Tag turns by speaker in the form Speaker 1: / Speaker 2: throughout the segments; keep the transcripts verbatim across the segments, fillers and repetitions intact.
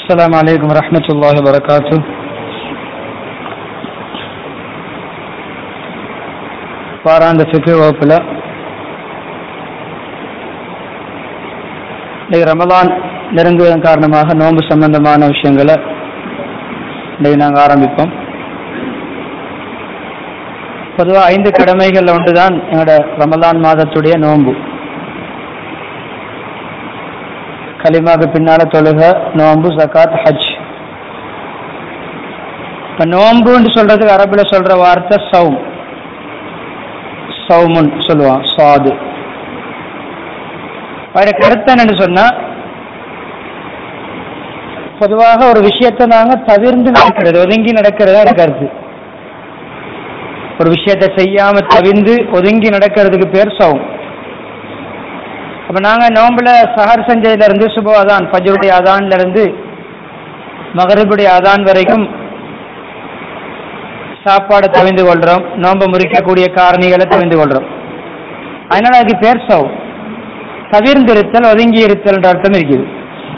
Speaker 1: السلام عليكم ورحمة الله وبركاته. வாராந்த ஃபிக்ஹ் வகுப்புல இன்னைக்கு ரமலான் நெருங்குவதன் காரணமாக நோன்பு சம்பந்தமான விஷயங்களை இன்னைக்கு நாங்கள் ஆரம்பிப்போம். பொதுவாக ஐந்து கடமைகள் ஒன்றுதான் எங்களோட ரமலான் மாதத்துடைய நோன்பு. கலிமாவுக்கு பின்னால தொழுக, நோன்பு, ஜகாத், ஹஜ். இப்போ நோன்புன்னு சொல்றதுக்கு அரபில் சொல்ற வார்த்தை சௌம். சௌமுன் சொல்லுவான், சாது. அதோட கருத்து என்னன்னு சொன்னா, பொதுவாக ஒரு விஷயத்தை நாங்கள் தவிர்ந்து நடக்கிறது, ஒதுங்கி நடக்கிறதா கருத்து. ஒரு விஷயத்தை செய்யாம தவிர்ந்து ஒதுங்கி நடக்கிறதுக்கு பேர் சௌம். அப்ப நாங்க நோம்புல சஹர் செஞ்சதுல இருந்து சுப அதான், ஃபஜ்ருடைய அதான்ல இருந்து மகரிபுடைய அதான் வரைக்கும் சாப்பாடு தவிர்ந்து கொள்றோம், நோன்பை முறிக்கக்கூடிய காரணிகளை தவிர்ந்து கொள்றோம். அதனால அதுக்கு பேர் சௌம். தவிர்ந்திருத்தல், ஒதுங்கி இருத்தல் என்ற அர்த்தம் இருக்குது.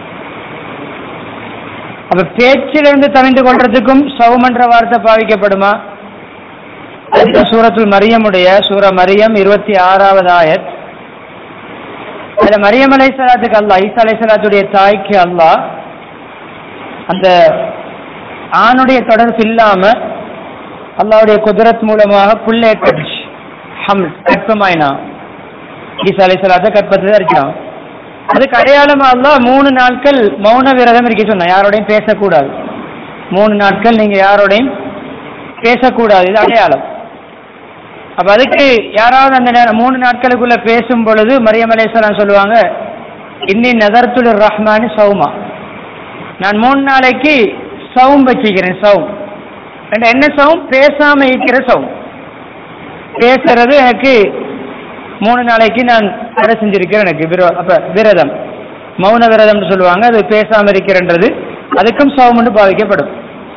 Speaker 1: அப்ப பேச்சிலிருந்து தவிர்ந்து கொள்றதுக்கும் சௌம் என்ற வார்த்தை பாவிக்கப்படுமா? சூரத்துல் மரியமுடைய சூர மரியம் இருபத்தி ஆறாவது ஆயத். அதுல மரியம் அலைஹிஸ்ஸலாத்துக்கு அல்லாஹ், ஈசா அலைஹிஸ்ஸலாத்துடைய தாய்க்கு அல்லாஹ் அந்த ஆணுடைய தொடர்பு இல்லாம அல்லாஹ்வுடைய குதிரத் மூலமாக புள்ள ஏற்பட்டுச்சு. ஹம்ல், கற்பமாயினா. ஈசா அலைஹிஸ்ஸலாத்தை கற்பத்தில் இருக்கான். அதுக்கு அடையாளமா அல்லாஹ் மூணு நாட்கள் மௌன விரதம் இருக்க சொன்னா, யாரோடையும் பேசக்கூடாது. மூணு நாட்கள் நீங்க யாரோடையும் பேசக்கூடாது, இது அடையாளம். அப்ப அதுக்கு யாராவது அந்த நேரம் மூணு நாட்களுக்குள்ள பேசும் பொழுது மரியம் அலைஹிஸ்ஸலாம் சொல்லுவாங்க, இன்னி நதர்துல் ரஹ்மானி சௌமா, நான் மூணு நாளைக்கு சௌம் வச்சுக்கிறேன். சௌம் என்ன சௌம்? பேசாம இருக்கிற சௌம். பேசுறது எனக்கு மூணு நாளைக்கு நான் தடை செஞ்சிருக்கிறேன். எனக்கு விரோ அப்ப விரதம், மௌன விரதம்னு சொல்லுவாங்க. அது பேசாம இருக்கிறன்றது அதுக்கும் சௌம்னு பாவிக்கப்படும்.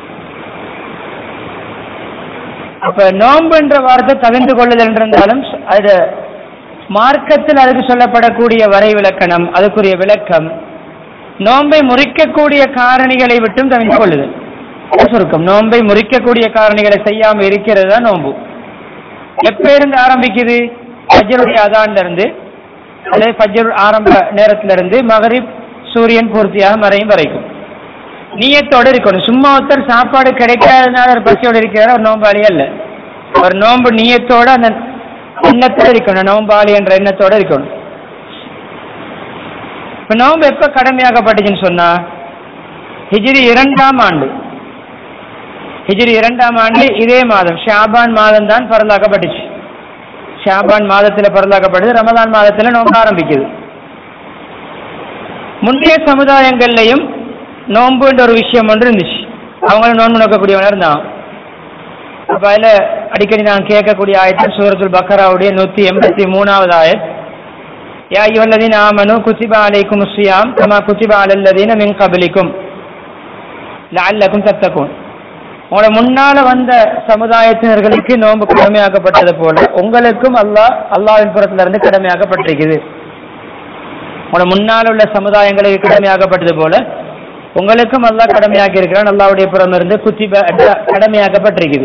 Speaker 1: அப்ப நோன்பு என்ற வார்த்தை தவிர்ந்து கொள்ளுதல் என்றிருந்தாலும் அது மார்க்கத்தில் அதுக்கு சொல்லப்படக்கூடிய வரை விளக்கணம், அதுக்குரிய விளக்கம் நோன்பை முறிக்கக்கூடிய காரணிகளை விட்டும் தவிர்த்து கொள்ளுதல். சுருக்கம், நோன்பை முறிக்கக்கூடிய காரணிகளை செய்யாம இருக்கிறது தான் நோன்பு. எப்ப இருந்து ஆரம்பிக்குது? ஃபஜ்ருடைய அதான்ல இருந்து, அல்லது ஃபஜ்ர் ஆரம்ப நேரத்துல இருந்து மகரிப் சூரியன் பூர்த்தியாக மறையும் வரைக்கும் நீயத்தோடு இருக்கணும். சும்மா ஒருத்தர் சாப்பாடு கிடைக்காதனால ஒரு பசியோடு இருக்கிறார், ஒரு நோம்பாளி அல்ல. ஒரு நோன்பு நீயத்தோட அந்த எண்ணத்தோட இருக்கணும், நோம்பாளி என்ற எண்ணத்தோட இருக்கணும். இப்ப நோன்பு எப்ப கடமையாக்கப்பட்டுச்சுன்னு சொன்னா, ஹிஜ்ரி இரண்டாம் ஆண்டு ஹிஜ்ரி இரண்டாம் ஆண்டு இதே மாதம் ஷாபான் மாதம் தான் பரலாக்கப்பட்டுச்சு. ஷாபான் மாதத்துல பரலாக்கப்பட்டது, ரமலான் மாதத்துல நோன்பு ஆரம்பிக்குது. முந்தைய சமுதாயங்கள்லையும் நோன்புன்ற ஒரு விஷயம் ஒன்று இருந்துச்சு. அவங்களும் நோன்பு நோக்கக்கூடியவனா இருந்தான். அப்ப அதுல அடிக்கடி நான் கேட்கக்கூடிய ஆயத்து சூரத்துல் பக்கராவுடைய நூத்தி எண்பத்தி மூணாவது ஆயத். யா அய்யுஹல்லதீன ஆமனூ குத்திப அலைக்குமுஸ் ஸியாம் கமா குத்திப அலல்லதீன மின் கப்லிக்கும் லஅல்லக்கும் தத்தகூன். உங்களோட முன்னால வந்த சமுதாயத்தினர்களுக்கு நோன்பு கடமையாக்கப்பட்டது போல உங்களுக்கும் அல்லாஹ் அல்லாஹ்வின் புறத்துல இருந்து கடமையாக்கப்பட்டிருக்குது. உங்களோட முன்னால் உள்ள சமுதாயங்களுக்கு கடமையாக்கப்பட்டது போல உங்களுக்கும் அல்லாஹ் கடமையாக்கி இருக்கிறான். அல்லாஹ்வுடைய புறம் இருந்து குத்திப கடமையாக்கப்பட்டிருக்குது.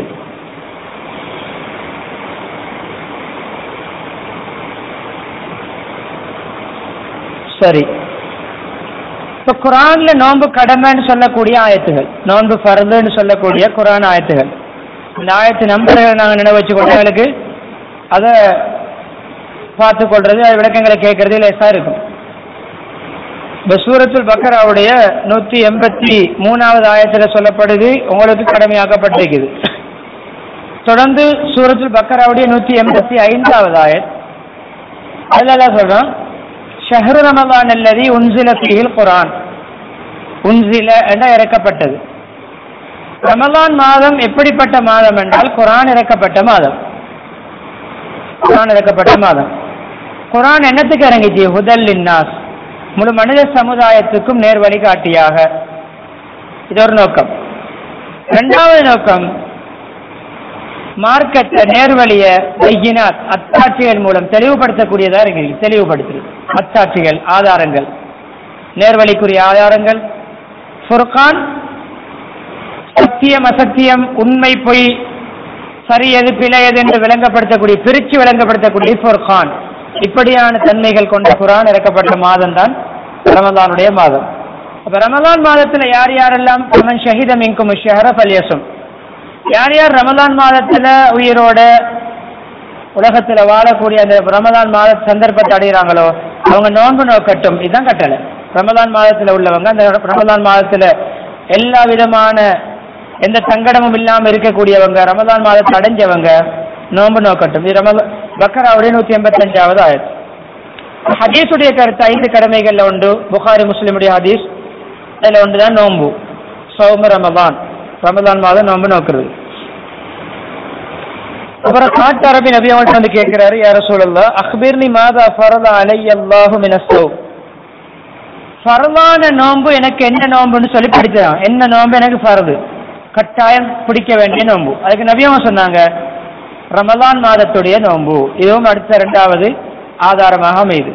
Speaker 1: சரி, இப்ப குர்ஆன்ல நோன்பு கடமைன்னு சொல்லக்கூடிய ஆயத்துகள், நோன்பு ஃபர்துன்னு சொல்லக்கூடிய குர்ஆன் ஆயத்துகள், இந்த ஆயத்து நம்பர்களை நாங்கள் நினைவு வச்சுக்கொண்டு எங்களுக்கு அதை பார்த்து கொள்றது, அது விளக்கங்களை கேட்கறது லேசா இருக்கும். சூரத்துல் பக்கராவுடைய நூத்தி எண்பத்தி மூணாவது ஆயத்துல சொல்லப்படுது உங்களுக்கு கடமையாக்கப்பட்டிருக்குது. தொடர்ந்து சூரத்துல் பக்கராவுடைய நூத்தி எண்பத்தி ஐந்தாவது ஆயத், அதுல சொல்றோம், ஷஹ்ரு ரமலான் அல்லதி உன்சில ஃபீஹில் குர்ஆன். உன்சில என்ற இறக்கப்பட்டது. ரமலான் மாதம் எப்படிப்பட்ட மாதம் என்றால் குர்ஆன் இறக்கப்பட்ட மாதம். குர்ஆன் இறக்கப்பட்ட மாதம். குர்ஆன் என்னத்துக்கு இறங்கிச்சு? ஹுதல் லின்னாஸ், முழு மனித சமுதாயத்துக்கும் நேர் வழிகாட்டியாக. இது ஒரு நோக்கம். இரண்டாவது நோக்கம், மார்க்கத்தை நேர்வழிய பையினாத் அத்தாட்சிகள் மூலம் தெளிவுபடுத்தக்கூடியதா இருக்கு. தெளிவுபடுத்து அத்தாட்சிகள், ஆதாரங்கள், நேர்வழிக்குரிய ஆதாரங்கள், ஃபுர்கான் சத்தியம் அசத்தியம், உண்மை பொய், சரி எது பிழை எது என்று விளங்கப்படுத்தக்கூடிய, பிரித்து விளங்கப்படுத்தக்கூடிய ஃபுர்கான். இப்படியான தன்மைகள் கொண்ட குர்ஆன் இறக்கப்பட்ட மாதம் தான் ரமலானுடைய மாதம். அப்ப ரமலான் மாதத்துல யார் யாரெல்லாம் மன் ஷஹித மின்கும் ஷஹர ஃபல்யஸும், யார் யார் ரமலான் மாதத்துல உயிரோட உலகத்துல வாழக்கூடிய அந்த ரமலான் மாத சந்தர்ப்பத்தை அடைகிறாங்களோ அவங்க நோன்பு நோக்கட்டும். இதுதான் கட்டளை. ரமலான் மாதத்துல உள்ளவங்க அந்த ரமலான் மாதத்துல எல்லா விதமான எந்த சங்கடமும் இல்லாம இருக்கக்கூடியவங்க, ரமலான் மாதத்தை அடைஞ்சவங்க நோன்பு நோக்கட்டும். இது ரமலான் பக்கராவுடைய நூத்தி எண்பத்தி அஞ்சாவது ஆயிரத்தி. ஹதீஸுடைய கருத்து ஐந்து கடமைகள்ல உண்டு. புகாரி முஸ்லிமுடைய ஹதீஸ் அதுல ஒன்றுதான் நோன்பு. சௌம ரமலான், ரமலான் மாதம் நோன்பு நோக்குறது. அப்புறம் காட்டு அரபி நபி அவங்கள்ட்ட வந்து கேட்கிறாரு, யா ரசூலல்லாஹ் அக்பிர்னி மாதா ஃபரத அலைய அல்லாஹு மினஸ் ஸௌம், ஃபர்லான நோன்பு எனக்கு என்ன நோன்புன்னு சொல்லி படிச்சான். என்ன நோன்பு எனக்கு ஃபர்து, கட்டாயம் பிடிக்க வேண்டிய நோன்பு. அதுக்கு நபி அவங்க சொன்னாங்க ரமலான் மாதத்துடைய நோன்பு. இதுவும் அடுத்த இரண்டாவது ஆதாரமாக அமைது.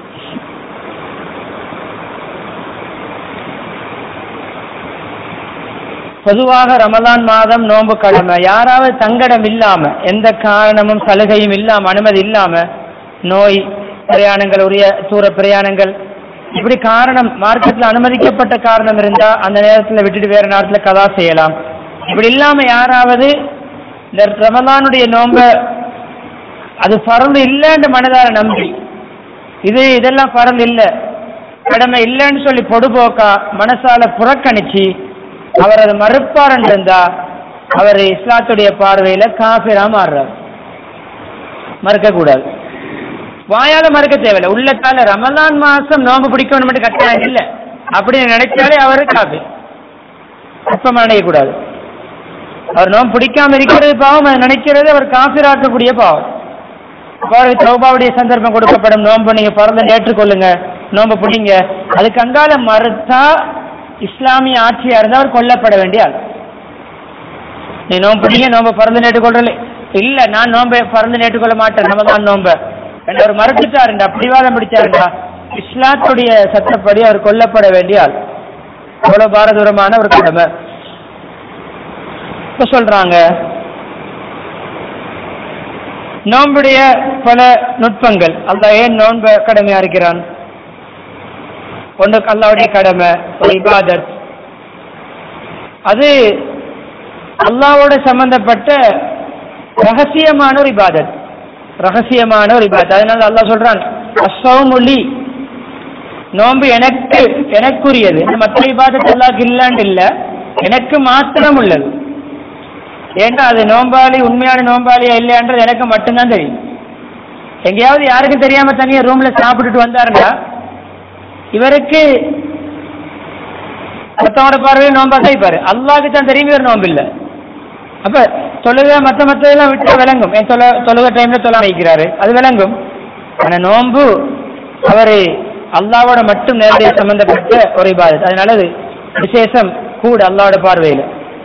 Speaker 1: பொதுவாக ரமலான் மாதம் நோன்பு கடமை. யாராவது தங்கடம் இல்லாம, எந்த காரணமும் சலுகையும் இல்லாம, அனுமதி இல்லாம, நோய் பிரயாணங்கள், உரிய தூர பிரயாணங்கள், இப்படி காரணம் மார்க்கெட்ல அனுமதிக்கப்பட்ட காரணம் இருந்தா அந்த நேரத்தில் விட்டுட்டு வேற நேரத்தில் கதா செய்யலாம். இப்படி இல்லாம யாராவது இந்த ரமலானுடைய நோன்ப அது பரந்து இல்லைன்னு மனதார நம்பி, இது இதெல்லாம் பரந்து இல்லை கடமை இல்லைன்னு சொல்லி பொடுபோக்கா மனசால புறக்கணிச்சு அவர் அதை மறுப்பார் இருந்தா அவர் இஸ்லாத்துடைய பார்வையில காபிரா மாறுறார். மறுக்க கூடாது, வாயால மறுக்க தேவையில்லை. உள்ளத்தால ரமலான் மாசம் நோம்பு பிடிக்கணும் மட்டும் கட்டாயம் இல்லை அப்படின்னு நினைச்சாலே அவரு காபி. அற்பம் அடைய கூடாது. அவர் நோம்பு பிடிக்காம இருக்கிறது பாவம், அதை நினைக்கிறது அவர் காபிராக்கக்கூடிய பாவம். அவருக்கு தௌபாவுடைய சந்தர்ப்பம் கொடுக்கப்படும். நோன்பு நீங்க பறந்து ஏற்றுக்கொள்ளுங்க, நோம்பு பிடிங்க. அதுக்கு அங்கால மறுத்தா இஸ்லாமிய ஆட்சியா இருந்தா அவர் கொல்லப்பட வேண்டிய ஆள். நீ நோம்பு பிடிங்க, நோம்ப பறந்து நேற்றுக்கொள்றல இல்ல, நான் நோம்ப பறந்து நேற்றுக்கொள்ள மாட்டேன், நம்ம தான் நோம்ப என்று அவர் மறுத்துட்டாருண்டா, பிடிவாதம் பிடிச்சாருண்டா, இஸ்லாத்துடைய சட்டப்படி அவர் கொல்லப்பட வேண்டிய ஆள். அவ்வளவு பாரதூரமான ஒரு கடமை. இப்ப சொல்றாங்க நோம்புடைய பல நுட்பங்கள். அல்லாஹ் ஏன் நோன்ப கடமையா இருக்கிறான்? ஒன்று அல்லாஹ்வுடைய கடமை, ஒரு இபாதத். அது அல்லாஹ்வோட சம்பந்தப்பட்ட ரகசியமான ஒரு இபாதத், ரகசியமான ஒரு இபாதத். அதனால அல்லாஹ் சொல்றான் அஸ்ஸௌமுலி, நோன்பு எனக்கு எனக்குரியது. மற்ற இபாதத் அல்லாஹ்க்கு இல்லாண்டு இல்ல, எனக்கு மாத்திரம் உள்ளது. ஏன்னா அது நோம்பாளி உண்மையான நோம்பாளியா இல்லையான்றது எனக்கு மட்டும்தான் தெரியும். எங்கேயாவது யாருக்கும் தெரியாம தனியா ரூம்ல சாப்பிட்டுட்டு வந்தாருன்னா இவருக்கு மற்றவங்களோட பார்வையில் நோம்பா கைப்பாரு, அல்லாஹ்க்கு தான் தெரியும் இவர் நோம்பு இல்லை. அப்ப தொழுகை மற்ற மற்றதெல்லாம் விட்டு விளங்கும். என் தொலை தொழுகை டைம்ல தொலை வைக்கிறாரு, அது விளங்கும். ஆனா நோம்பு அவரு அல்லாவோட மட்டும் நேரடியாக சம்பந்தப்பட்ட ஒரு இபாதத். அதனால அது விசேஷம் கூட அல்லாவோட பார்வையில்.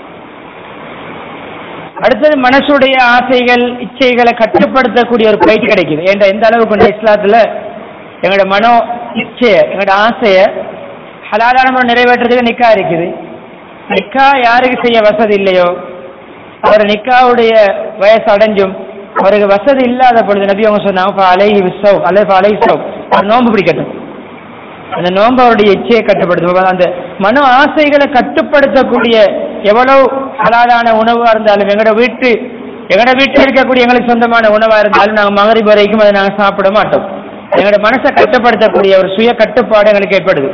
Speaker 1: அடுத்தது மனசுடைய ஆசைகள் இச்சைகளை கட்டுப்படுத்தக்கூடிய ஒரு பயிற்சி கிடைக்குது. ஏன்டா எந்த அளவுக்கு கொண்ட இஸ்லாத்துல எங்களோட மனோ இச்சைய எங்களோட ஆசைய ஹலாலான முறை நிறைவேற்றுறதுக்கு நிக்கா இருக்குது. நிக்கா யாருக்கு செய்ய வசதி இல்லையோ, அவர் நிக்காவுடைய வயசு அடைஞ்சும் அவருக்கு வசதி இல்லாத பொழுது நபி அவங்க சொன்னாங்க அலைஹி விஸ்ஸௌ அல்லது அலைஹி ஸௌ, அவர் நோன்பு பிடிக்கட்டும். அந்த நோன்பு அவருடைய இச்சையை கட்டுப்படுத்தும். அந்த மனோ ஆசைகளை கட்டுப்படுத்தக்கூடிய எவ்வளவு ஹலாலான உணவா இருந்தாலும், எங்களோட வீட்டு எங்களோட வீட்டில் இருக்கக்கூடிய எங்களுக்கு சொந்தமான உணவா இருந்தாலும் நாங்கள் மகரிப் வரைக்கும் அதை நாங்கள் சாப்பிட மாட்டோம். எங்களோட மனசை கட்டுப்படுத்தக்கூடிய ஒரு சுய கட்டுப்பாடு எங்களுக்கு ஏற்படுது.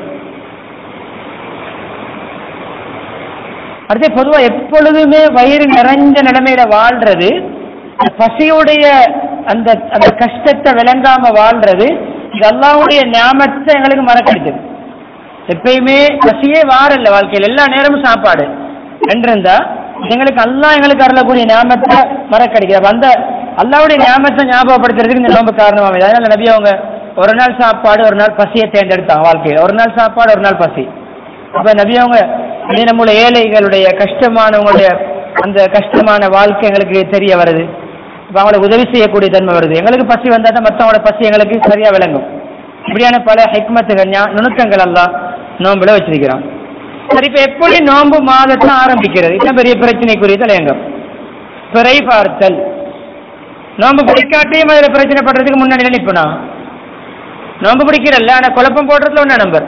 Speaker 1: அடுத்து பொதுவா எப்பொழுதுமே வயிறு நிறைஞ்ச நிலைமையில வாழ்றது, பசியுடைய அந்த அந்த கஷ்டத்தை விளங்காம வாழ்றது, இது அல்லாஹ்வுடைய நியாமத்தை எங்களுக்கு மறக்கடிக்குது. எப்பயுமே பசியே வாரல்ல வாழ்க்கையில், எல்லா நேரமும் சாப்பாடு என்றிருந்தா எங்களுக்கு அல்லாஹ் எங்களுக்கு அருளக்கூடிய நியாமத்தை மறக்கடிக்குது. அந்த அல்லாஹ்வுடைய நியாமத்தை ஞாபகப்படுத்துறதுக்கு இந்த நோன்பு காரணமாக. அதனால நபி அவங்க ஒரு நாள் சாப்பாடு ஒரு நாள் பசியை தேர்ந்தெடுத்தாங்க வாழ்க்கையில். ஒரு நாள் சாப்பாடு ஒரு நாள் பசி. அப்ப நபி அவங்க நம்முடைய ஏழைகளுடைய கஷ்டமானவங்களுடைய அந்த கஷ்டமான வாழ்க்கை எங்களுக்கு தெரிய வருது. இப்போ அவங்களை உதவி செய்யக்கூடிய தன்மை வருது. எங்களுக்கு பசி வந்தால் தான் மற்றவங்களோட பசி எங்களுக்கு சரியா விளங்கும். இப்படியான பல ஹிக்மத்துகள் நுணுக்கங்கள் எல்லாம் நோன்புல வச்சிருக்கிறான். சரி, இப்ப எப்படி நோன்பு மாதத்தை ஆரம்பிக்கிறது? இதுதான் பெரிய பிரச்சனைக்குரிய தலையங்கம். பிறை பார்த்தல். நோன்பு பிடிக்காட்டியும் அதில் பிரச்சனை படுறதுக்கு முன்னாடி நினைப்பா நோன்பு பிடிக்கிறல்ல, ஆனா குழப்பம் போடுறதுல ஒன்னா நம்பர்.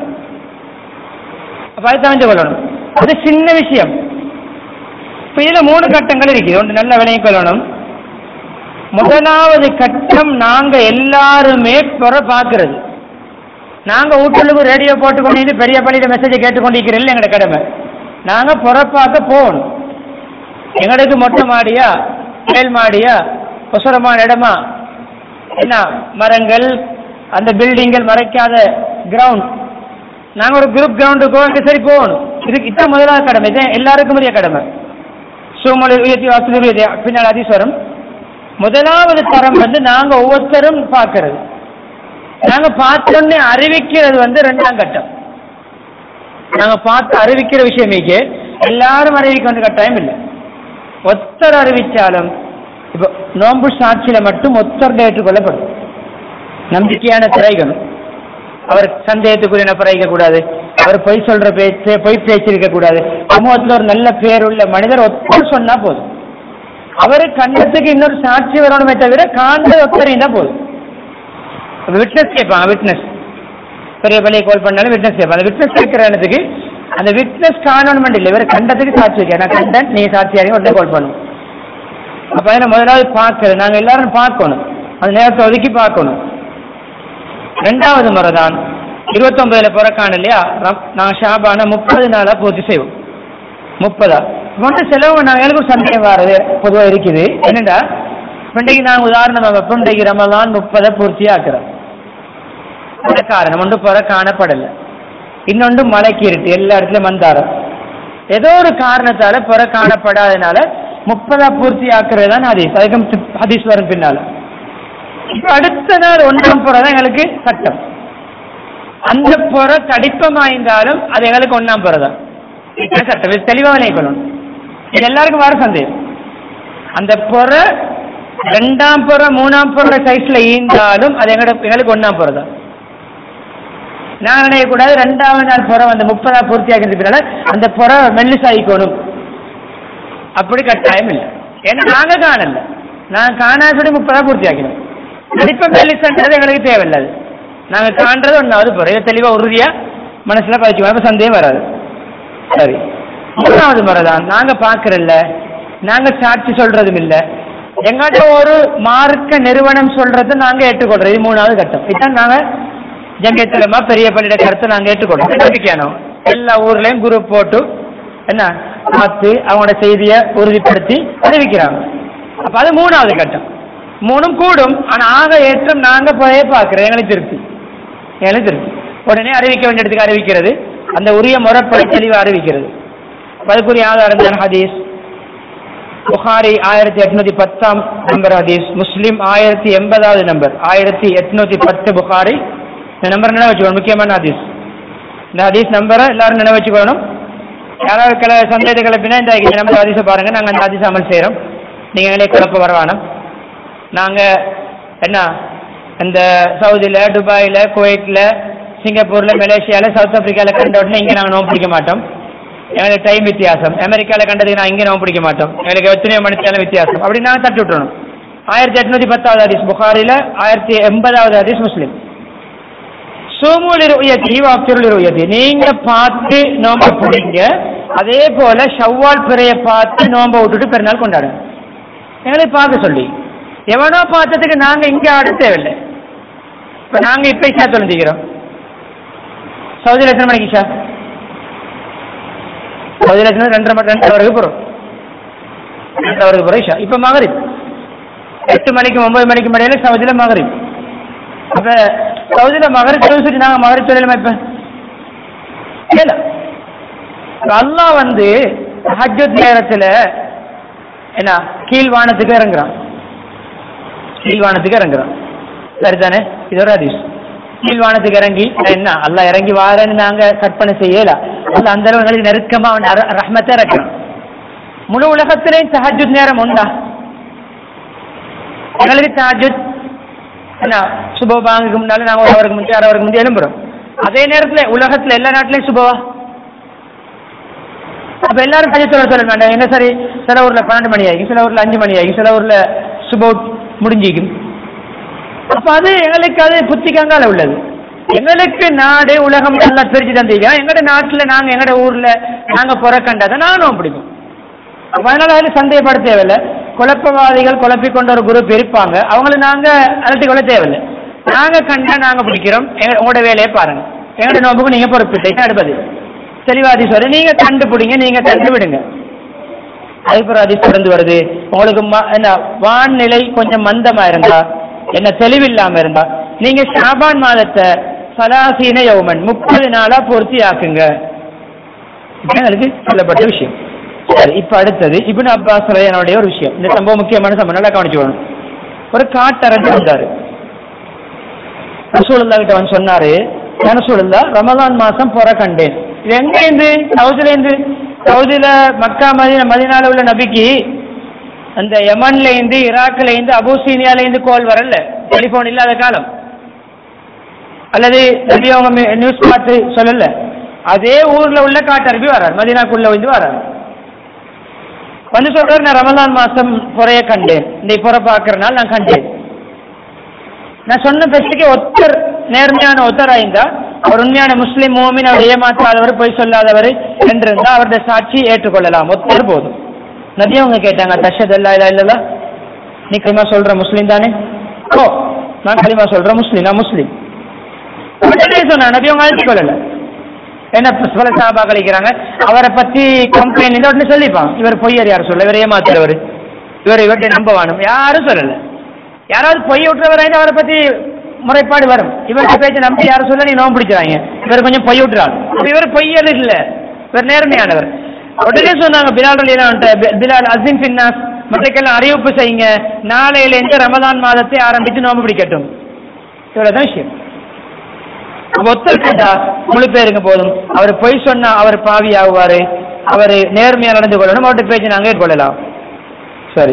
Speaker 1: அப்ப அது தெரிஞ்சு கொள்ளணும். அது சின்ன விஷயம். இப்ப இதுல மூணு கட்டங்கள் இருக்குது. ஒன்று நல்ல விலையை கொள்ளணும். முதலாவது கட்டம், நாங்க எல்லாருமே புற பாக்குறது. நாங்க வீட்டுக்கு ரேடியோ போட்டுக்கொண்டு பெரிய பள்ளியில மெசேஜை கேட்டுக்கொண்டிருக்கிறோம். எங்களோட கடமை நாங்க புறப்பாக்க போகணும். எங்களுக்கு மொட்டை மாடியா, மேல் மாடியா, ஒசரமான இடமா, என்ன மரங்கள், அந்த பில்டிங்கள் மறைக்காத கிரவுண்ட், நாங்க ஒரு குரூப் கிரவுண்டுக்கோ அங்கே சரி போகணும். இதுக்கு இதான் முதலாவது கடமை. இதான் எல்லாருக்கும் உரிய கடமை. சூமொழி உயர்த்தி வாசல் பின்னால் அதிஸ்வரம். முதலாவது தரம் வந்து நாங்க ஒவ்வொருத்தரும் பார்க்கறது. நாங்க பார்த்தோன்னே அறிவிக்கிறது வந்து ரெண்டாம் கட்டம். நாங்க பார்த்து அறிவிக்கிற விஷயமேக்கு எல்லாரும் அறிவிக்க வேண்டிய கட்டாயம் இல்லை. ஒத்தர் அறிவிச்சாலும் இப்போ நோன்பு சாட்சியில மட்டும் ஒத்தர் ஏற்றுக்கொள்ளப்படும். நம்பிக்கையான திரைகள், அவர் சந்தேகத்துக்குரிய பிறக்க கூடாது, அவர் பொய் சொல்ற பேச்சு பொய் பேச்சிருக்க கூடாது. சமூகத்தில் ஒரு நல்ல பேருள்ள மனிதர் ஒத்தர் சொன்னா போதும். அவரு கண்டத்துக்கு இன்னொரு சாட்சி வரணுமே தவிர காண்ட ஒத்தரையும் தான் போதும். விட்னஸ் கேட்பாங்க. விட்னஸ் பெரிய பள்ளியை கால் பண்ணாலும் விட்னஸ் கேட்பாங்க. அந்த விட்னஸ் கேட்கிற இடத்துக்கு அந்த விட்னஸ் காணணும் இல்லை, இவர் கண்டத்துக்கு சாட்சி வைக்க. நான் கண்டன், நீ சாட்சியாக உடனே கால் பண்ணும். அப்ப அதில் முதலாவது பார்க்கறது, நாங்கள் எல்லாரும் பார்க்கணும். அந்த நேரத்தை ஒதுக்கி பார்க்கணும். ரெண்டாவது முறை தான் இருபத்தி ஒன்பதுல பிறக்கான இல்லையா, நான் ஷாபான முப்பது நாளா பூர்த்தி செய்வோம். முப்பதா மட்டும் செலவு நாங்கள் எனக்கு ஒரு சந்தேகம் வர்றது பொதுவாக இருக்குது. என்னடா இன்றைக்கு நான் உதாரணமாக வைப்போம், இன்றைக்கு ரமலான் முப்பதை பூர்த்தி ஆக்குறோம். காரணம் ஒன்று பிற காணப்படலை, இன்னொன்று மலைக்கு இருட்டு, எல்லா இடத்துலையும் மந்தாரம். ஏதோ ஒரு காரணத்தால பிற காணப்படாதனால முப்பதா பூர்த்தி ஆக்குறது தான் ஹதீஸ். அதுக்கு ஹதீஸ் வரும் பின்னால. இப்ப அடுத்த நாள் ஒன்றாம் புற தான் எங்களுக்கு சட்டம். அந்த புற கடிப்பமாயிருந்தாலும் அது எங்களுக்கு ஒன்னாம் புற தான் சட்டம். தெளிவாக நினைக்கணும். இது எல்லாருக்கும் வர சந்தேகம். அந்த புற ரெண்டாம் புற மூணாம் புற சைஸ்ல ஈந்தாலும் அது எங்க எங்களுக்கு ஒன்னாம் புற தான். நான் நினைக்கக்கூடாது ரெண்டாவது நாள் புற அந்த முப்பதா பூர்த்தி ஆகிறதுனால அந்த புற மெல்லிசாயிக்கணும், அப்படி கட்டாயம் இல்லை. ஏன்னா நாங்க காணல, நாங்க காணாத சொல்லி முப்பதா பூர்த்தி ஆக்கணும். கண்டிப்பா மெல்லிசன்றது எங்களுக்கு தேவையில்லை. நாங்க காண்றது ஒன்னாவது புற. இதை தெளிவா உறுதியா மனசுல பதிச்சுக்கணும், சந்தேகம் வராது. சரி, மூணாவது முறை தான் நாங்க பாக்குறல்ல, நாங்க சாட்சி சொல்றதும் இல்லை, எங்கிட்ட ஒரு மார்க்க நிறுவனம் சொல்றதை நாங்க ஏற்றுக்கொள்றோம். இது மூணாவது கட்டம். இதுதான் நாங்க ஜமியத்துலமா பெரிய பள்ளியிட கருத்தை நாங்க ஏற்றுக்கொள்றோம். நம்பிக்கையானோம். எல்லா ஊர்லயும் குரூப் போட்டு என்ன பார்த்து அவங்களோட செய்தியை உறுதிப்படுத்தி அறிவிக்கிறாங்க. அப்ப அது மூணாவது கட்டம். மூணும் கூடும், ஆனா ஆக ஏற்றம் நாங்க போயே பார்க்கிறோம். எங்களுக்கு திருப்தி, எங்களுக்கு திருப்தி. உடனே அறிவிக்க வேண்டிய இடத்துக்கு அறிவிக்கிறது, அந்த உரிய முறைப்படி தெளிவாக அறிவிக்கிறது. அதுக்குரிய ஆதாரம் தான் ஹதீஸ். புகாரி ஆயிரத்தி எட்நூத்தி பத்தாம் நம்பர் ஹதீஸ், முஸ்லிம் ஆயிரத்தி எண்பதாவது நம்பர், ஆயிரத்தி எட்நூத்தி பத்து புகாரி. இந்த நம்பர் நினைவு வச்சுக்கணும், முக்கியமான ஹதீஸ். இந்த ஹதீஸ் நம்பரை எல்லாரும் நினைவு வச்சுக்கணும். யாராவது கிள சந்தேகத்தை கிளப்பினா இந்த நம்பர் ஹதீஸை பாருங்க, நாங்கள் அந்த ஹதீஸ் அமல் செய்கிறோம். நீங்கள் எங்களே குழப்ப வரவானம். நாங்கள் என்ன இந்த சவுதியில், துபாயில், குவைத்தில், சிங்கப்பூரில், மலேசியாவில், சவுத் ஆப்பிரிக்காவில் கண்ட உடனே இங்கே நாங்கள் நோம்பு பிடிக்க மாட்டோம். எங்களுக்கு டைம் வித்தியாசம். அமெரிக்காவில் கண்டதுக்கு நான் இங்கே நோம்பு பிடிக்க மாட்டோம். எங்களுக்கு எத்தனையோ மணித்தாலும் வித்தியாசம். அப்படி நாங்கள் தட்டி விட்டுறணும். ஆயிரத்தி எட்நூத்தி பத்தாவது ஹதீஸ் புகாரில், ஆயிரத்தி எண்பதாவது ஹதீஸ் முஸ்லிம். சூமுலிர் உயர்த்தி வாப்திருளிர் உயர்த்தி, நீங்க பார்த்து நோம்பை பிடிங்க. அதே போல ஷவ்வால் பிறையை பார்த்து நோம்பை விட்டுட்டு பெருநாள் கொண்டாடுங்க. எங்களுக்கு பார்க்க சொல்லி எவனோ பார்த்ததுக்கு நாங்க இங்க ஆட தேவையில்லை. இப்ப நாங்க இப்ப இஷா தொலைஞ்சிக்கிறோம். சவுதியில் எத்தனை மணிக்கு இஷா? சவுதியில் எத்தனை? ரெண்டரை மணி ரெண்டு வரைக்கும் போறோம். ரெண்டு வரைக்கும் போறோம் இஷா. இப்ப மகரிப் எட்டு மணிக்கு ஒன்பது மணிக்கு மணியில சவுதியில மகரிப். அப்ப சவுதியில மகரிப் சொல்லி நாங்க மகரிப் சொல்லலாமா? இப்ப இல்ல. அல்லாஹ் வந்து ஹஜ்ஜத் நேரத்துல என்ன கீழ்வானத்துக்கு இறங்குறான், கீழ்வானத்துக்கு இறங்குறான். சரிதானே? இது ஒரு ஹதீஸ். கீழ்வானத்துக்கு இறங்கி என்ன அல்லாஹ் இறங்கி வாரன்னு நாங்க கற்பனை செய்யல. அல்ல அந்த அளவு எங்களுக்கு நெருக்கமா அவன் ரஹ்மத்தை இறக்குறான். முழு உலகத்திலேயும் தஹஜ்ஜுத் நேரம் உண்டா? எங்களுக்கு தஹஜ்ஜுத் என்ன சுப பாங்குக்கு முன்னால நாங்க ஒரு அவருக்கு முந்தைய அரை அவருக்கு முந்தைய எழும்புறோம். அதே நேரத்தில் உலகத்துல எல்லா நாட்டிலையும் சுபவா அப்ப எல்லாரும் கஜ சொல்ல சொல்ல வேண்டாம். என்ன சரி, சில ஊர்ல பன்னெண்டு மணி ஆகி, சில ஊர்ல அஞ்சு மணி ஆகி, சில ஊர்ல சுபோட் முடிஞ்சிக்கும். அப்ப அது எங்களுக்கு அது புத்திக்கங்கால உள்ளது. எங்களுக்கு நாடு உலகம் நல்லா பிரிச்சு தந்தீங்க. எங்கட நாட்டுல நாங்க எங்கட ஊர்ல நாங்க புறக்கண்டாத நானும் பிடிக்கும். அதனால அது சந்தேகப்பட தேவையில்லை. குழப்பவாதிகள் குழப்பிக் கொண்ட ஒரு குரூப் இருப்பாங்க, அவங்கள நாங்க அலட்டி கொள்ள தேவையில்லை. நாங்க கண்டா நாங்க பிடிக்கிறோம், உங்களோட வேலையை பாருங்க, எங்களோட நோம்புக்கு நீங்க பொறுப்பிட்டீங்க அடுப்பது தெளிவாதி சொல்ல நீங்க கண்டுபிடிங்க, நீங்க கண்டு விடுங்க. அதுக்கப்புறம் அது தொடர்ந்து வருது. உங்களுக்கு என்ன வானிலை கொஞ்சம் மந்தமா இருந்தா, என்ன தெளிவில்லாம இருந்தா, நீங்க ஷாபான் மாதத்தை சலாசீன யௌமன் முப்பது நாளா பூர்த்தி ஆக்குங்க. எங்களுக்கு சொல்லப்பட்ட விஷயம். சரி, இப்ப அடுத்தது இப்னு அப்பாஸ் ரலியல்லாஹு ஒரு விஷயம். இந்த சம்பவம் முக்கியமான சம்பவம், நல்லா கவனிச்சுக்கணும். ஒரு காட்டரஞ்சு வந்தாரு, ரசூலுல்லாஹ் கிட்ட வந்து சொன்னாரு, யா ரசூலுல்லாஹ் ரமலான் மாசம் புற கண்டேன். இது எங்க இருந்து? சவுதில இருந்து. சவுதியில மக்கா மதீனா மதீனால உள்ள நபிக்கு அந்த யமன்ல இருந்து, ஈராக்ல இருந்து, அபூசீனியால இருந்து கோல் வரல, டெலிபோன் இல்லாத காலம். அல்லது நபி அவங்க நியூஸ் பார்த்து சொல்லல, அதே ஊர்ல உள்ள காட்டரபி வரார், மதீனாக்குள்ள வந்து வரார். வந்து சொல்றாரு, நான் ரமலான் மாசம் புறைய கண்டேன், இந்த புற பாக்குறதுனால நான் கண்டேன். நான் சொன்ன பேச்சுக்கு ஒத்தர் நேர்மையான ஒத்தர் ஆயிருந்தா, அவர் உண்மையான முஸ்லிம் மூமின், அவர் ஏமாற்றாதவர், பொய் சொல்லாதவர் என்றிருந்தா அவருடைய சாட்சி ஏற்றுக்கொள்ளலாம், ஒத்தர் போதும். நபி அவங்க கேட்டாங்க, தஷஹது அல்லா இலாஹா இல்லல்லாஹ், நீ கலிமா சொல்ற முஸ்லீம் தானே? ஓ, நான் கலிமா சொல்ற முஸ்லீம், நான் முஸ்லீம். உடனே சொன்னா நபி அவங்க அழைத்து கொள்ளல. என்ன பல சாபா கழிக்கிறாங்க, அவரை பத்தி கம்ப்ளைண்ட் உடனே சொல்லிப்பாங்க, இவர் பொய்யர் யாரும் சொல்ல, இவர் ஏமாத்துறவர், இவர் இவர்கிட்ட நம்ப வேணும், யாரும் சொல்லல. யாராவது பொய் விட்டுறவராய் அவரை பத்தி முறைப்பாடு வரும், இவர்கிட்ட பேச்சு நம்பி யாரும் சொல்ல நீ நோம்பு பிடிக்கிறாங்க, இவர் கொஞ்சம் பொய் விட்டுறாள், இவர் பொய்யல் இல்ல, இவர் நேர்மையானவர். உடனே சொன்னாங்க பிலால் ரலியல்லாஹு, பிலால் அஸின் ஃபின்னாஸ், மக்களுக்கெல்லாம் அறிவிப்பு செய்யுங்க, நாளையில இருந்து ரமலான் மாதத்தை ஆரம்பித்து நோம்பு பிடிக்கட்டும். இவ்வளவுதான் விஷயம். ஒத்தர் கேட்டா முழு பேருங்க போதும். அவர் பொய் சொன்னா அவர் பாவி ஆகுவாரு, அவர் நேர்மையா நடந்து கொள்ளணும், அவர்கிட்ட பேச்சு நாங்க ஏற்கொள்ளலாம். சரி,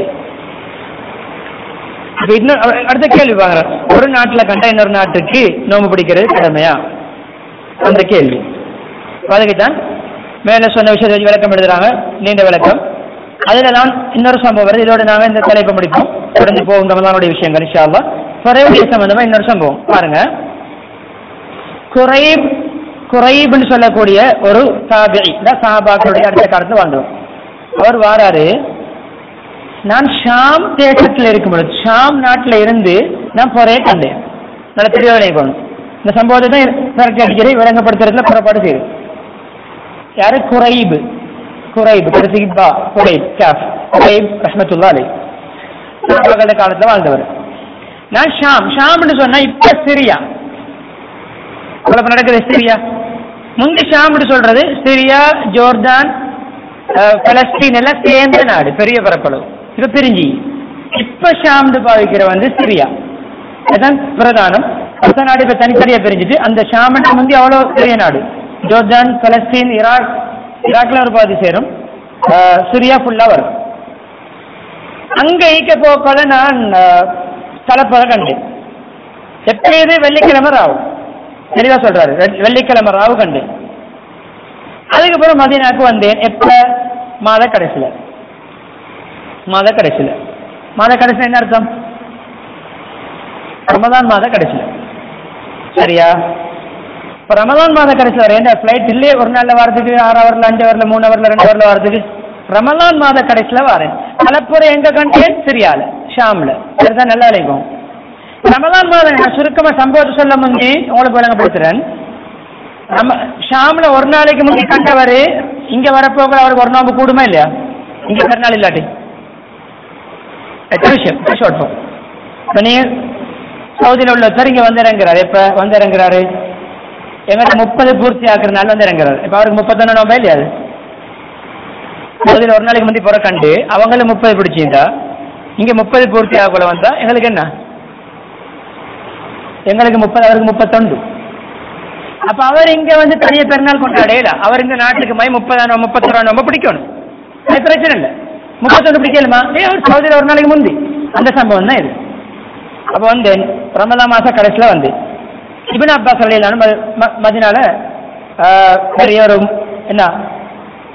Speaker 1: இன்னும் அடுத்த கேள்வி வாங்க, ஒரு நாட்டுல கண்டா இன்னொரு நாட்டுக்கு நோம்பு பிடிக்கிறது கடமையா? அந்த கேள்வி அதுக்குத்தான் மேல சொன்ன விஷயத்தை விளக்கம் எழுதுறாங்க, நீண்ட விளக்கம். அதுல நான் இன்னொரு சம்பவம் வருது, இதோட நாங்க இந்த தலைப்பை முடிப்போம், தொடர்ந்து போகும் ரமலானுடைய விஷயங்கள் இன்ஷா அல்லாஹ். குறைவுடைய சம்பந்தமா இன்னொரு சம்பவம் பாருங்க. குறைப் குறைப்னு சொல்லக்கூடிய ஒரு தாபிஈ, சஹாபாக்களுடைய அடுத்த காலத்துல வாழ்ந்தோம். அவர் வாராரு, நான் ஷாம் தேசத்தில் இருக்கும் பொழுது, ஷாம் நாட்டில் இருந்து நான் பொறைய கண்டேன். நல்ல தெளிவாக நினைக்கணும். இந்த சம்பவத்தை தான் கரெக்ட் அடிக்கிற விளங்கப்படுத்துறதுல புறப்பாடு செய்யுது. யாரு? குறைப். குறைப் கடைசிபா குறைப் காஃப் குறைப் ரஹ்மத்துல்லாஹி அலைஹி, சஹாபாக்கள காலத்துல வாழ்ந்தவர். நான் ஷாம், ஷாம்னு சொன்னா இப்ப சிரியா குழப்பம் நடக்குது. சிரியா முந்தி ஷாம்னு சொல்றது சிரியா, ஜோர்தான், பலஸ்தீன் எல்லாம் சேர்ந்த நாடு, பெரிய பரப்பளவு. இப்ப பிரிஞ்சி இப்ப ஷாம்னு பாவிக்கிற வந்து சிரியா, அதுதான் பிரதானம். அடுத்த நாடு இப்ப தனித்தனியா பிரிஞ்சுட்டு, அந்த ஷாம்னு முந்தி அவ்வளவு பெரிய நாடு. ஜோர்தான், பலஸ்தீன், ஈராக், ஈராக்ல ஒரு பாதி சேரும், சிரியா ஃபுல்லா வரும். அங்க ஈக்க போக்கல நான் கலப்பதை கண்டேன். எப்பயுது வெள்ளிக்கிழமை ராவு, தெளிவா சொல்றாரு, வெள்ளிக்கிழமை ராவு கண்டேன். அதுக்கப்புறம் மதீனாக்கு வந்தேன். எப்ப? மாத கடைசியில. மாத கடைசியில மாத கடைசியில என்ன அர்த்தம்? ரமதான் மாத கடைசியில. சரியா? இப்ப ரமதான் மாத கடைசியில் வர என்ன பிளைட் இல்லையே, ஒரு நாள்ல வாரத்துக்கு, ஆறு ஹவர்ல, அஞ்சு ஹவர்ல, மூணு ஹவர்ல, ரெண்டு ஹவர்ல வாரத்துக்கு. ரமலான் மாத கடைசியில வரேன். கலப்புரை எங்க கண்டேன்? சிரியால, ஷாம்ல. அதுதான் நல்லா இருக்கும். ரமலான் மாதம் நான் சுருக்கமா சம்பவத்தை சொல்ல முந்தி உங்களுக்கு விளங்கப்படுத்துறேன். நம்ம ஷாம்ல ஒரு நாளைக்கு முந்தி கண்டவர் இங்க வரப்போக அவருக்கு ஒரு நோம்பு கூடுமா இல்லையா? இங்க கருநாள் இல்லாட்டி எத்தனை விஷயம் ஷோட்போம். இப்ப நீங்க சவுதியில் உள்ளவர் இங்க வந்து இறங்குறாரு. எப்ப வந்து இறங்குறாரு? எங்கிட்ட முப்பது பூர்த்தி ஆக்குறதுனால வந்து இறங்குறாரு. இப்ப அவருக்கு முப்பத்தொன்னு நோம்பா இல்லையா? அது சவுதியில் ஒரு நாளைக்கு முந்தி புற கண்டு அவங்களும் முப்பது பிடிச்சிருந்தா, இங்க முப்பது பூர்த்தி ஆகல வந்தா எங்களுக்கு என்ன? எங்களுக்கு முப்பது, அவருக்கு முப்பத்தொன்று. அப்ப அவர் இங்க வந்து தனிய பெருநாள் கொண்டாடையில, அவர் இந்த நாட்டுக்கு மை முப்பதாயிரம் முப்பத்தொரு ரொம்ப பிடிக்கணும், அது பிரச்சனை இல்லை. முப்பத்தொன்று பிடிக்கலுமா? ஏ அவர் சவுதியில் ஒரு நாளைக்கு முந்தி அந்த சம்பவம் தான் இது. அப்ப வந்து ரமலான் மாச கடைசியில வந்து இப்னு அப்பாஸ் ரலியல்லாஹு அன்ஹு மதீனால பெரிய ஒரு என்ன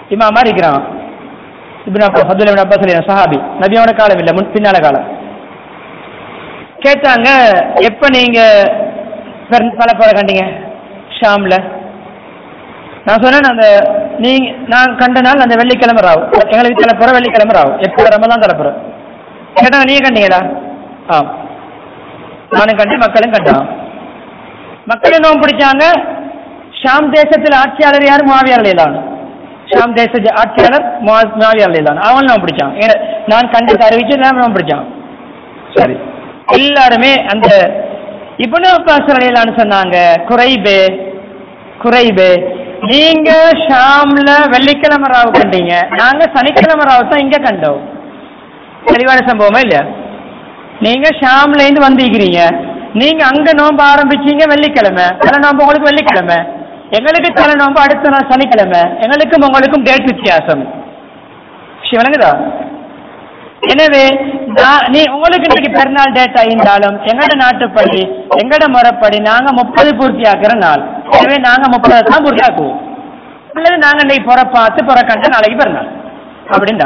Speaker 1: இமாமா இருக்கிறான். Ibn Abbas Abdullah Ibn Abbas Ali சஹாபி, நபியோட காலம் இல்லை, முன் பின்னால காலம். கேட்டாங்க, எப்ப நீங்க தலைப்புற கண்டீங்க ஷாம்ல? நான் சொன்னேன், அந்த நீங்க நான் கண்ட நாள் அந்த வெள்ளிக்கிழமை ராவு, எங்களுக்கு தலைப்புற வெள்ளிக்கிழமை ராவு, எப்ப ரமதான் தலைப்புற. கேட்டாங்க, நீங்க கண்டீங்களா? ஆ, நானும் கண்டு, மக்களும் கண்டான். மக்களும் நோம்பு பிடிச்சாங்க. ஷாம் தேசத்தில் ஆட்சியாளர் யார்? முஆவியா ரலியல்லாஹு அன்ஹு. ஷாம் தேச ஆட்சியாளர் முஆவியா ரலியல்லாஹு அன்ஹு. அவன் நோம்பு பிடிச்சான். நான் கண்டு அறிவிச்சு நோம்பு பிடிச்சான். சரி, எல்லாருமே அந்த இப்னு அப்பாஸ் ரலியல்லாஹு அன்ஹு சொன்னாங்க, குறைபே குறைபே நீங்க ஷாம்ல வெள்ளிக்கிழமை ராவு கண்டீங்க, நாங்க சனிக்கிழமை ராவு தான் இங்க கண்டோம். தெளிவான சம்பவமா இல்லையா? நீங்க ஷாம்ல இருந்து வந்திருக்கிறீங்க, நீங்க அங்க நோம்பு ஆரம்பிச்சீங்க வெள்ளிக்கிழமை, தலை நோம்பு உங்களுக்கு வெள்ளிக்கிழமை, எங்களுக்கு தலை நோம்பு அடுத்த நாள் சனிக்கிழமை, எங்களுக்கும் உங்களுக்கும் டேட் வித்தியாசம். விளங்குதா? எனவே நீ உங்களுக்கு இன்னைக்கு பெருநாள் டேட் ஆயிருந்தாலும் எங்கட நாட்டுப்படி எங்கட முறைப்படி நாங்க முப்பது பூர்த்தி ஆக்குற நாள். எனவே நாங்க முப்பது தான் பூர்த்தி ஆக்குவோம். அல்லது நாங்க இன்னைக்கு புற பார்த்து புற கண்ட நாளைக்கு பெருநாள் அப்படின்னா.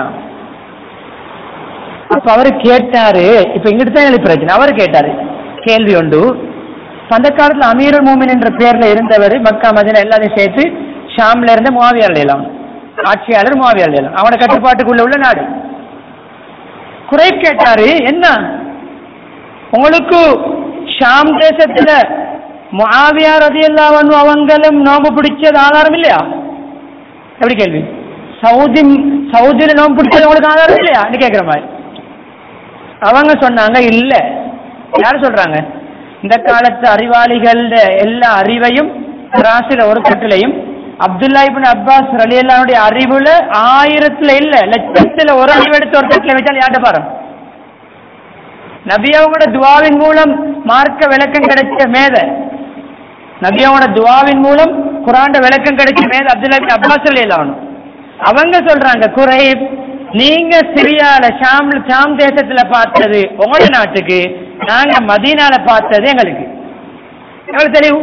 Speaker 1: அப்ப அவரு கேட்டாரு, இப்ப இங்கிட்டு தான் எனக்கு பிரச்சனை. அவரு கேட்டாரு கேள்வி உண்டு. அந்த காலத்துல அமீருல் மூமின் என்ற பேர்ல இருந்தவர் மக்கா மதீனா எல்லாத்தையும் சேர்த்து ஷாம்ல இருந்த முஆவியா ரலியல்லாஹு அன்ஹு, ஆட்சியாளர் முஆவியா ரலியல்லாஹு அன்ஹு, அவனோட கட்டுப்பாட்டுக்குள்ள உள்ள நாடு. குறை கேட்டாரு, என்ன உங்களுக்கு ஷாம் தேசத்துல முஆவியா ரலியல்லாஹு அன்ஹு அவங்களும் நோம்பு பிடிச்சது ஆதாரம் இல்லையா? எப்படி கேள்வி? சவுதி சவுதியில நோம்பு பிடிச்சது உங்களுக்கு ஆதாரம் இல்லையா கேட்கிற மாதிரி. அவங்க சொன்னாங்க, இல்ல. யாரு சொல்றாங்க? இந்த காலத்து அறிவாளிகள் எல்லா அறிவையும் ராசில ஒரு கட்டிலையும் அப்துல்லா இப்னு அப்பாஸ் ரலியல்லாஹு அன்ஹுடைய அறிவுல ஆயிரத்துல இல்ல லட்சத்துல ஒரு அறிவு எடுத்து ஒரு கட்டில வச்சால் யார்ட்ட பாரு. நபி அவங்களோட துவாவின் மூலம் மார்க்க விளக்கம் கிடைச்ச மேத, நபி அவங்களோட துவாவின் மூலம் குர்ஆன் விளக்கம் கிடைச்ச மேத அப்துல்லா இப்னு அப்பாஸ் ரலியல்லாஹு அன்ஹு. அவங்க சொல்றாங்க, குறைப் நீங்க சிரியால ஷாம் ஷாம் தேசத்துல பார்த்தது உங்களோட நாட்டுக்கு, நாங்க மதீனால பார்த்தது எங்களுக்கு எங்களுக்கு தெளிவு.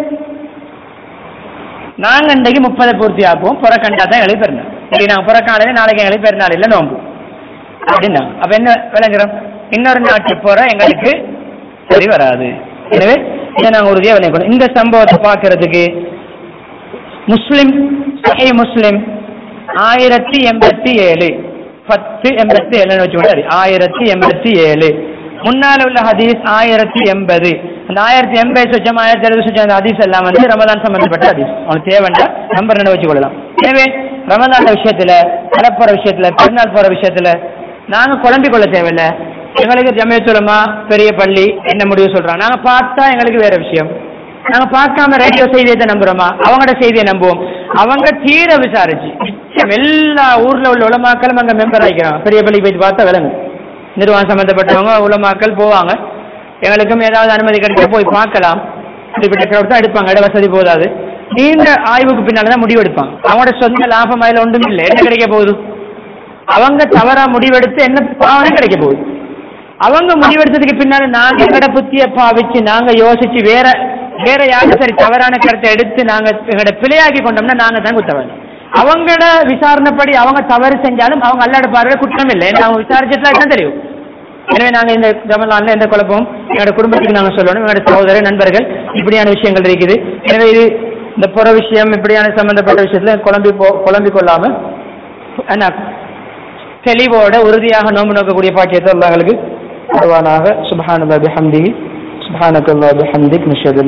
Speaker 1: நாங்க இன்றைக்கு முப்பதை பூர்த்தி ஆக்குவோம், புறக்கண்டா தான் எங்களுக்கு பெருநாள். சரி, நாங்க புறக்காலையில நாளைக்கு எங்களுக்கு பெருநாள் இல்லை நோம்பு அப்படின்னா அப்ப என்ன விளங்குறோம்? இன்னொரு நாட்டு போற எங்களுக்கு சரி வராது. எனவே இதை நாங்க உறுதியா விளங்கணும். இந்த சம்பவத்தை பார்க்கறதுக்கு முஸ்லிம் சஹீஹ் முஸ்லிம் ஆயிரத்தி எண்பத்தி ஏழு பத்து எண்பத்தி ஏழுன்னு வச்சுக்கோங்க. ஆயிரத்தி எண்பத்தி ஏழு முன்னால உள்ள ஹதீஸ் ஆயிரத்தி எண்பது. அந்த ஆயிரத்தி எண்பது சுச்சம் ஆயிரத்தி எழுபது சுச்சம் அந்த ஹதீஸ் எல்லாம் வந்து ரமதான் சம்பந்தப்பட்ட ஹதீஸ். அவனுக்கு தேவைண்டா நம்பர் என்ன வச்சு கொள்ளலாம். எனவே ரமதான் விஷயத்துல, தலை போற விஷயத்துல, பெருநாள் போற விஷயத்துல நாங்க குழம்பிக் கொள்ள தேவையில்லை. எங்களுக்கு ஜமியத்துல் உலமா பெரிய பள்ளி என்ன முடிவு சொல்றாங்க, நாங்க பார்த்தா எங்களுக்கு வேற விஷயம். நாங்க பார்க்காம ரேடியோ செய்தியை நம்புறோமா, அவங்களோட செய்தியை நம்புவோம். அவங்க தீர விசாரிச்சு எல்லா ஊர்ல உள்ள உலமாக்களும் அங்க மெம்பர் ஆகிக்கிறாங்க. பெரிய பள்ளிக்கு போய் பார்த்தா விளங்கு, நிர்வாகம் சம்பந்தப்பட்டவங்க உலமாக்கள் போவாங்க. எங்களுக்கும் ஏதாவது அனுமதி கிடைக்க போய் பார்க்கலாம். இப்படிப்பட்ட கிரௌட் தான் எடுப்பாங்க, இட வசதி போதாது. நீண்ட ஆய்வுக்கு பின்னால்தான் முடிவு எடுப்பாங்க. அவங்களோட சொந்த லாபம் அதில் ஒன்றும் இல்லை. என்ன கிடைக்க போகுது? அவங்க தவறா முடிவெடுத்து என்ன பாவனை கிடைக்க போகுது? அவங்க முடிவெடுத்ததுக்கு பின்னால நாங்க எங்கட புத்திய பாவிச்சு நாங்க யோசிச்சு வேற வேற யாரும் சரி தவறான கருத்தை எடுத்து நாங்க எங்கட பிழையாக்கி கொண்டோம்னா நாங்க தான் குத்தவன். அவங்களோட விசாரணைப்படி அவங்க தவறு செஞ்சாலும் அவங்க அல்லாட பார்வை குற்றம் இல்லை. அவங்க விசாரிச்சதுல தான் தெரியும். எனவே நாங்க இந்த ரமலான்ல எந்த குழப்பமும் எங்களோட குடும்பத்துக்கு நாங்க சொல்லணும். எங்களோட சகோதர நண்பர்கள் இப்படியான விஷயங்கள் இருக்குது. எனவே இது இந்த புற விஷயம் இப்படியான சம்பந்தப்பட்ட விஷயத்துல குழம்பி போ குழம்பிக் கொள்ளாம என்ன தெளிவோட உறுதியாக நோம்பு நோக்கக்கூடிய பாக்கியத்தை எங்களுக்கு தருவானாக. சுப்ஹானல்லாஹி வபிஹம்திஹி சுப்ஹானக்கல்லாஹி வபிஹம்திக் நஷ்ஹது